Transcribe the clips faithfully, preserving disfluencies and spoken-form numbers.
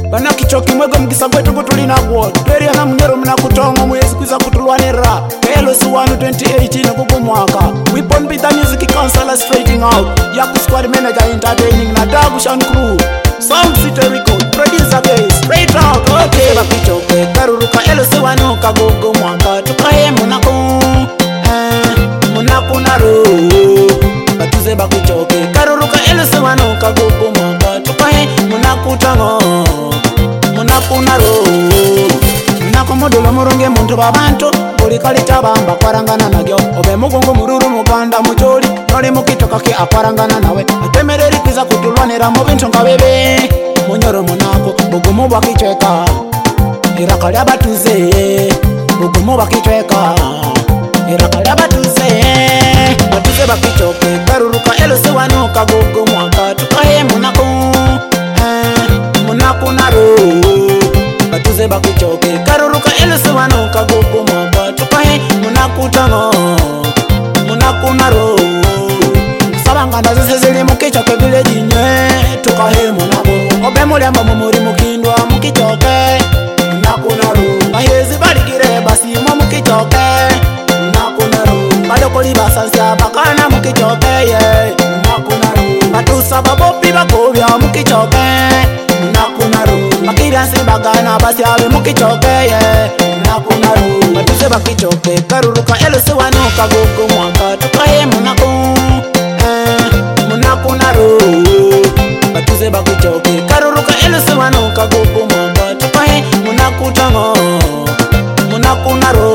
Bana kichoki mwego mkisa kwetu kutulina kuo Tweria na mnyero mna kutongo mwezi kuiza kutulwanira K L S one twenty eighteen kuku mwaka Weapon Beat the Music Counselor straightening out Yaku Squad Manager Entertaining na Dagushan Crew Sound City Record Producer Base Straight out okay Bakichoke karuruka L S one kagugu mwaka Tukahe munako eh, Munako naro Batuze bakichoke karuruka L S one kagugu mwaka Tukahe munako tango Munako naro Munako modula murunge muntu babantu Buli kalita bamba kwarangana nagyo Obe mugungu mururu muganda mucholi Noli mukitoka ke akwarangana nawe Atemereri kiza kutulwanira mu bintu nga bebe Munyoro munako bugumu bakichweka Iraka lya batuze bugumu bakichweka Iraka lya batuze Batuze bakichoke karuruka L S one kagugu mwaka Tukahe munako eh, Munako naro Batuze bakichoke karuruka L S one kagugu mwaka Tukahe munako tango Munako naro Sabanganda zese zili mukichoke village nye Tukahe munako Obe muliamba mumuri mukindwa mukichoke Munako naro Bahezi balikire basi mo mukichoke Munako naro Badokoli basansia bakana mukichoke yeah. Munako naro Batusa babopi bakobya mukichoke Munako naro Makiransi bagana basi abe mukichoke yeah. Munako naro Batuze bakichoke karuruka L S one kagugu mwaka Tukahe munako eh, Munako naro Batuze bakichoke karuruka L S one kagugu mwaka Tukahe munako tango Munako naro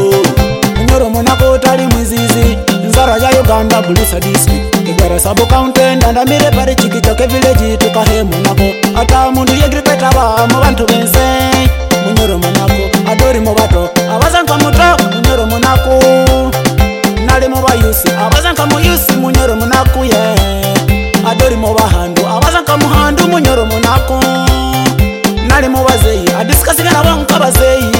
Munyoro munako tali mwizizi Nzara ya Uganda bulisa district Kigwara sabo county Ndanda mire pari chikichoke village Tukahe munako Ata mundu yegripeta ba Mwantu bense Munyoro munako Adori mubato Abazanka muto Munyoro munako Nali muba yusi Abazanka muyusi Munyoro munako yeah. Adori muba handu Abazanka muhandu Munyoro munako Nali muba zeyi Adiskasiga na wanka bazeyi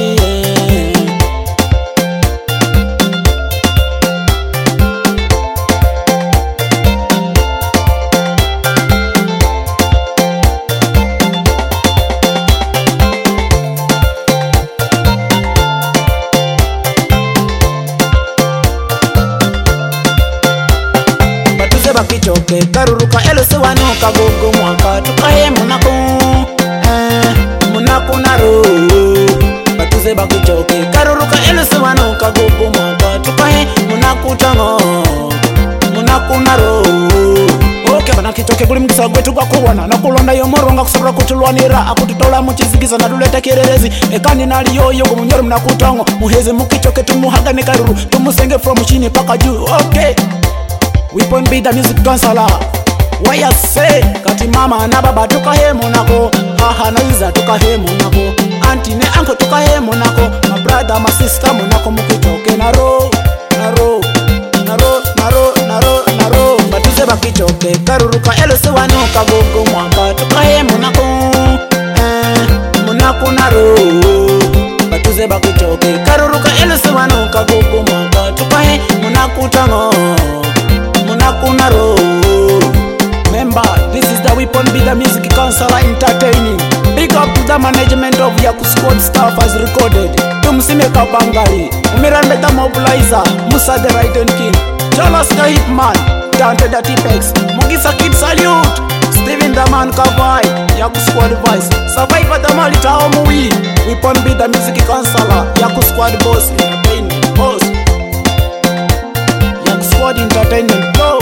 Bakichoke karuruka L S one kagugu mwaka Tukahe munako eh, Munako naro Batuze bakichoke karuruka L S one kagugu mwaka Tukahe munako tango Munako naro Okay bana kichoke kuli mkisa gwetu kwa kuwana Na kulonda yomoronga kusabra kutulwanira Akututola muchizigiza na duleta kirerezi Ekani nali yoyo kumunyoro mnakutongo Muheze mukichoke tumuhaga ni karuru Tumusenge from chini paka juu okay Weapon Beat the Music Counselor Why I say Kati mama na baba tukahe munako Haha na iza tukahe munako Auntie ne uncle tukahe munako My brother my sister munako mukichoke Naro, naro, naro, naro, naro, naro Batuze bakichoke karuruka L S one kagugu mwaka Tukahe munako eh, Munako naro Batuze bakichoke karuruka L S one kagugu mwaka Tukahe munako tango Munako naro Remember, this is the Weapon Beat the Music Counselor Entertaining Big up to the management of Yaku Squad staff as recorded Tumsimeka Bangali Umiran Beta Mobilizer Musa the Right and King Jonas the Hitman Dante the T-Pex Mugisa Kid Salute Steven the Man Kavai Yaku Squad Vice Survivor the Malita Omui Weapon Beat the Music Counselor Yaku Squad Boss Entertainment Boss Yaku Squad Entertainment Boss